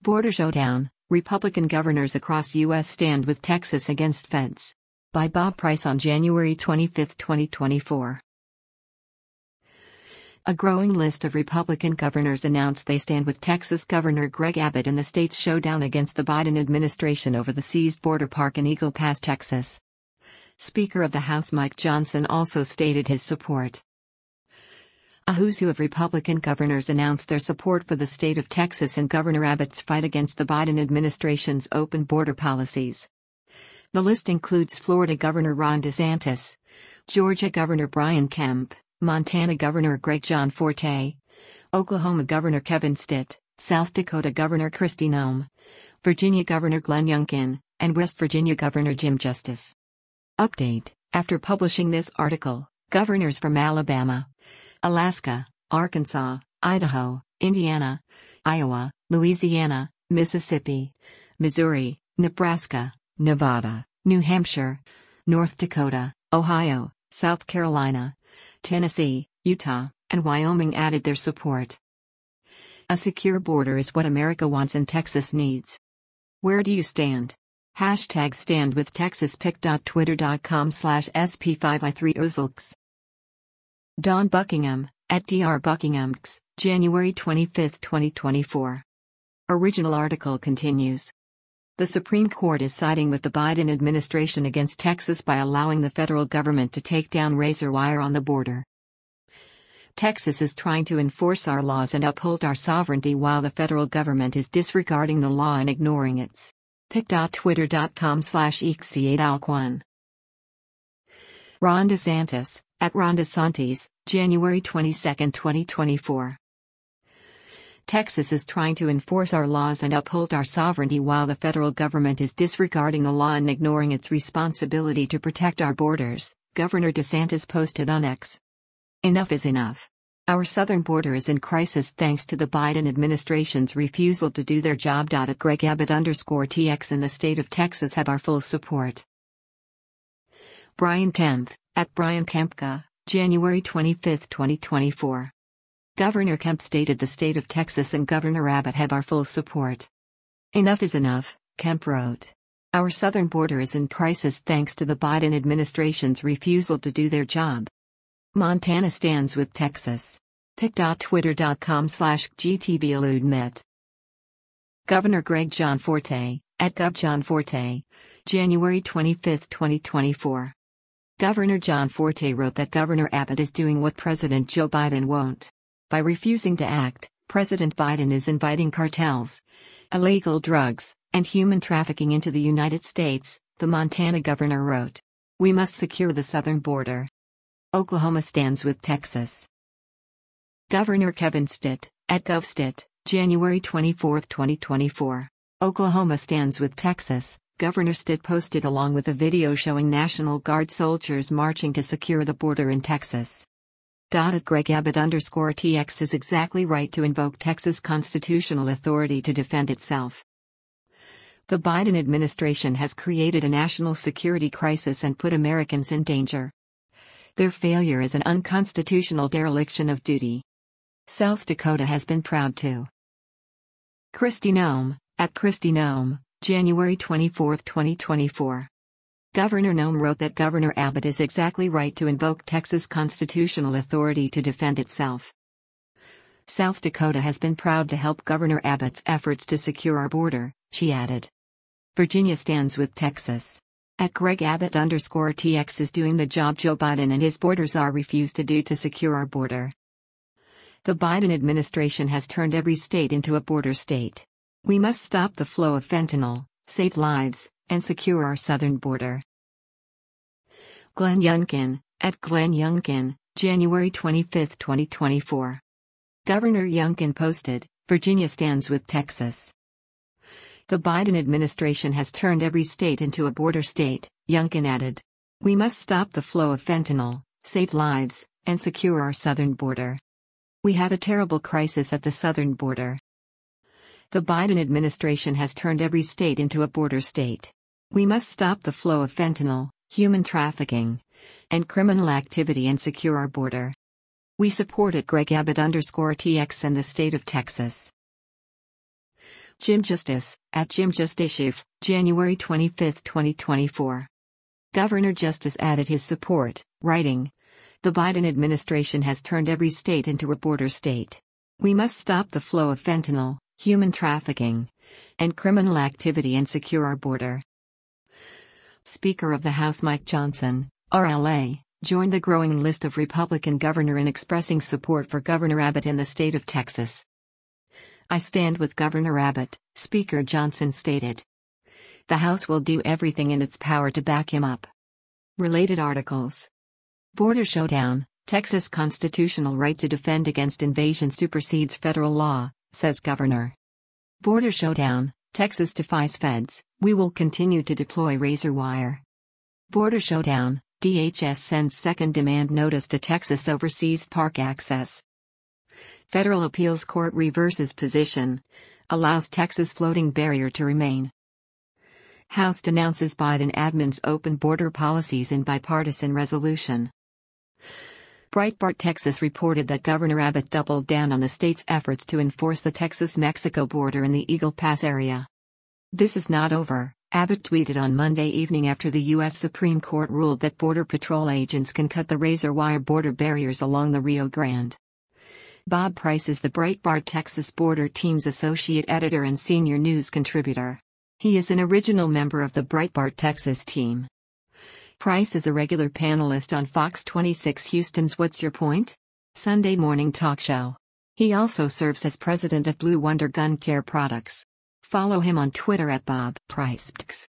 Border Showdown, Republican governors across U.S. stand with Texas against feds. By Bob Price on January 25, 2024. A growing list of Republican governors announced they stand with Texas Governor Greg Abbott in the state's showdown against the Biden administration over the seized border park in Eagle Pass, Texas. Speaker of the House Mike Johnson also stated his support. A who's who of Republican governors announced their support for the state of Texas and Governor Abbott's fight against the Biden administration's open border policies. The list includes Florida Governor Ron DeSantis, Georgia Governor Brian Kemp, Montana Governor Greg Gianforte, Oklahoma Governor Kevin Stitt, South Dakota Governor Kristi Noem, Virginia Governor Glenn Youngkin, and West Virginia Governor Jim Justice. Update: after publishing this article, governors from Alabama, Alaska, Arkansas, Idaho, Indiana, Iowa, Louisiana, Mississippi, Missouri, Nebraska, Nevada, New Hampshire, North Dakota, Ohio, South Carolina, Tennessee, Utah, and Wyoming added their support. A secure border is what America wants and Texas needs. Where do you stand? Hashtag stand with Texas. pic.twitter.com/sp5i3ozlks. Dawn Buckingham, at Dr. Buckinghamx, January 25, 2024. Original article continues. The Supreme Court is siding with the Biden administration against Texas by allowing the federal government to take down razor wire on the border. Texas is trying to enforce our laws and uphold our sovereignty while the federal government is disregarding the law and ignoring its. pic.twitter.com/ex8alc1. Ron DeSantis, at Ron DeSantis, January 22, 2024. Texas is trying to enforce our laws and uphold our sovereignty while the federal government is disregarding the law and ignoring its responsibility to protect our borders, Governor DeSantis posted on X. Enough is enough. Our southern border is in crisis thanks to the Biden administration's refusal to do their job. At Greg Abbott_TX in the state of Texas have our full support. Brian Kemp, at Brian Kempka, January 25, 2024. Governor Kemp stated the state of Texas and Governor Abbott have our full support. Enough is enough, Kemp wrote. Our southern border is in crisis thanks to the Biden administration's refusal to do their job. Montana stands with Texas. pic.twitter.com/gtballudmet. Governor Greg Gianforte, at Gov Gianforte, January 25, 2024. Governor Gianforte wrote that Governor Abbott is doing what President Joe Biden won't. By refusing to act, President Biden is inviting cartels, illegal drugs, and human trafficking into the United States, the Montana governor wrote. We must secure the southern border. Oklahoma stands with Texas. Governor Kevin Stitt, at Gov Stitt, January 24, 2024. Oklahoma stands with Texas, Governor Stitt posted along with a video showing National Guard soldiers marching to secure the border in Texas. At Greg Abbott_TX is exactly right to invoke Texas constitutional authority to defend itself. The Biden administration has created a national security crisis and put Americans in danger. Their failure is an unconstitutional dereliction of duty. South Dakota has been proud to. Kristi Noem, at Kristi Noem, January 24, 2024. Governor Noem wrote that Governor Abbott is exactly right to invoke Texas constitutional authority to defend itself. South Dakota has been proud to help Governor Abbott's efforts to secure our border, she added. Virginia stands with Texas. At Greg Abbott_TX is doing the job Joe Biden and his borders are refused to do to secure our border. The Biden administration has turned every state into a border state. We must stop the flow of fentanyl, save lives, and secure our southern border. Glenn Youngkin, at Glenn Youngkin, January 25, 2024. Governor Youngkin posted, Virginia stands with Texas. The Biden administration has turned every state into a border state, Youngkin added. We must stop the flow of fentanyl, save lives, and secure our southern border. We have a terrible crisis at the southern border. The Biden administration has turned every state into a border state. We must stop the flow of fentanyl, human trafficking, and criminal activity and secure our border. We supported Greg Abbott_TX and the state of Texas. Jim Justice, at Jim Justice, January 25, 2024. Governor Justice added his support, writing, "The Biden administration has turned every state into a border state. We must stop the flow of fentanyl, human trafficking, and criminal activity and secure our border." Speaker of the House Mike Johnson, RLA, joined the growing list of Republican governors in expressing support for Governor Abbott in the state of Texas. "I stand with Governor Abbott," Speaker Johnson stated. "The House will do everything in its power to back him up." Related articles. Border showdown: Texas constitutional right to defend against invasion supersedes federal law, says governor. Border showdown: Texas defies feds, we will continue to deploy razor wire. Border showdown: DHS sends second demand notice to Texas over seized park access. Federal appeals court reverses position, allows Texas floating barrier to remain. House denounces Biden admin's open border policies in bipartisan resolution. Breitbart Texas reported that Governor Abbott doubled down on the state's efforts to enforce the Texas-Mexico border in the Eagle Pass area. "This is not over," Abbott tweeted on Monday evening after the U.S. Supreme Court ruled that Border Patrol agents can cut the razor wire border barriers along the Rio Grande. Bob Price is the Breitbart Texas Border Team's associate editor and senior news contributor. He is an original member of the Breitbart Texas team. Price is a regular panelist on Fox 26 Houston's What's Your Point? Sunday morning talk show. He also serves as president of Blue Wonder Gun Care Products. Follow him on Twitter at Bob Price.